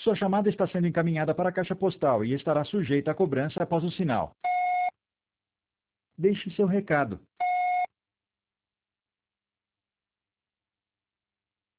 Sua chamada está sendo encaminhada para a caixa postal e estará sujeita à cobrança após o sinal. Deixe seu recado.